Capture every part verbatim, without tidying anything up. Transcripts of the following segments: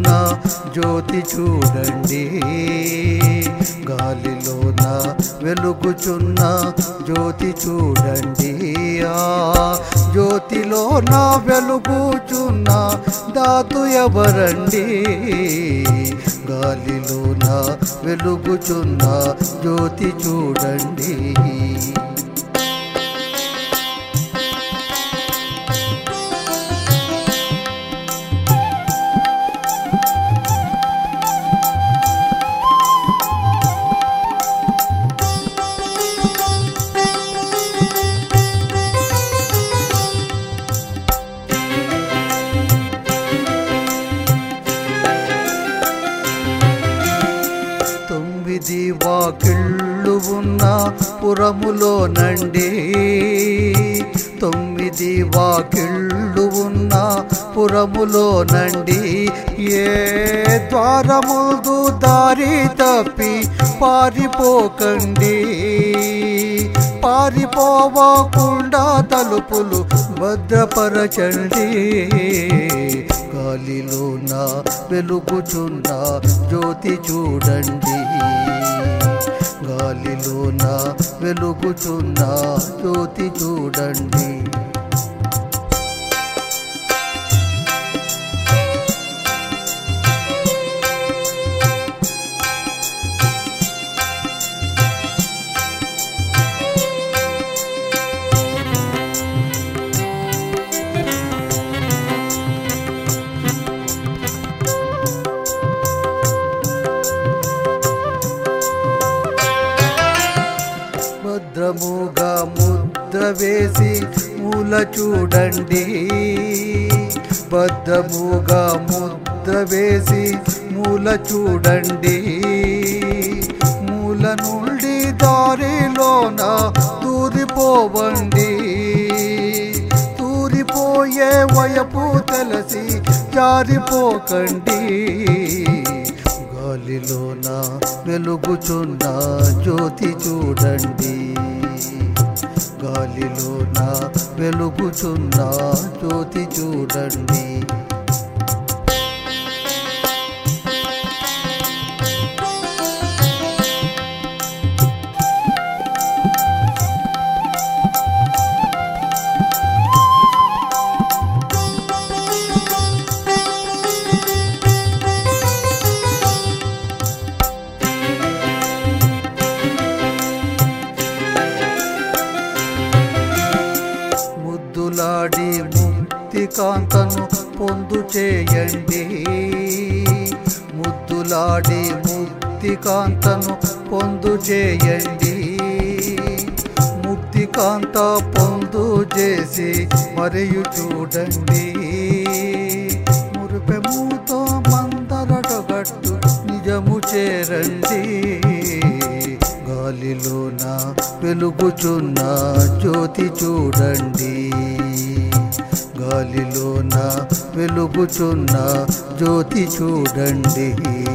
వెలుగుచున్న జ్యోతి చూడండి, గాలిలోన వెలుగుచున్న జ్యోతి చూడండి. ఆ జ్యోతిలోన వెలుగుచున్న దాతు ఎవరండి, గాలిలోన వెలుగుచున్న జ్యోతి చూడండి. తొమ్మిది వాకిళ్ళు ఉన్న పురములోనండి, తొమ్మిది వాకిళ్ళు ఉన్న పురములోనండి, ఏ ద్వారముదు దారి తప్పి పారిపోకండి, పారిపోవకుండా తలుపులు భద్రపరచండి. గాలిలోన వెలుగుచున్న జ్యోతి చూడండి, గాలిలోన వెలుగుచున్న జ్యోతి చూడండి. భద్రముగా ముద్ర వేసి మూల చూడండి, భద్రముగా ముద్ర వేసి మూల చూడండి. మూల నుండి దారిలోన దూరిపోవండి, దూరిపోయే వయపు తెలిసి జారిపోకండి. గాలిలోన వెలుగుచున్న జ్యోతి చూడండి, గాలిలోన వెలుగుచున్న జ్యోతి చూడండి. ముద్దులాడి ముక్తికాంతను పొందు చేయండి, ముద్దులాడి ముక్తికాంతను పొందు చేయండి. ముక్తికాంత పొందు చేసి మరియు చూడండి, మురిపెముతో మందరటగట్టు నిజము చేరండి. గాలిలోన వెలుగుచున్న జ్యోతి చూడండి, గాలిలోన వెలుగుచున్న జ్యోతి చూడండి.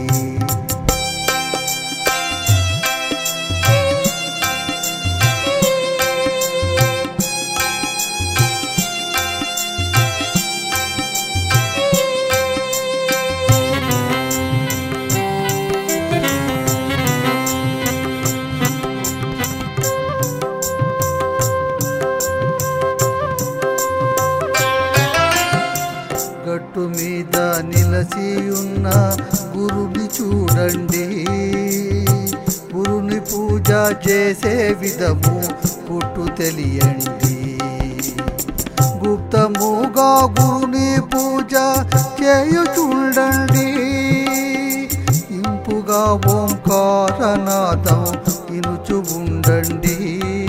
గట్టు మీద నిలసి ఉన్న గురుని చూడండి, గురుని పూజ చేసే విధము పుట్టు తెలియండి. గుప్తముగా గురుని పూజ చేయు చూడండి, ఇంపుగా ఓంకారనాదం ఇనుచు ఉండండి,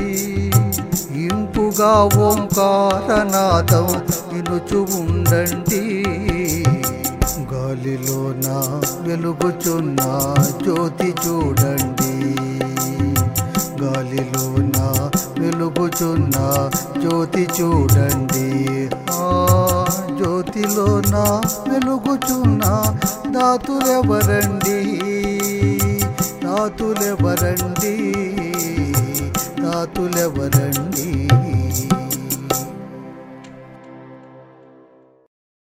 ఇంపుగా ఓంకారనాదం ఇనుచు ఉండండి. గాలిలోన వెలుగుచున్న జ్యోతి చూడండి, గాలిలోన వెలుగుచున్న జ్యోతి చూడండి. ఆ జ్యోతిలోన వెలుగుచున్న దాతులెవరండి, దాతులెవరండి, దాతులెవరండి.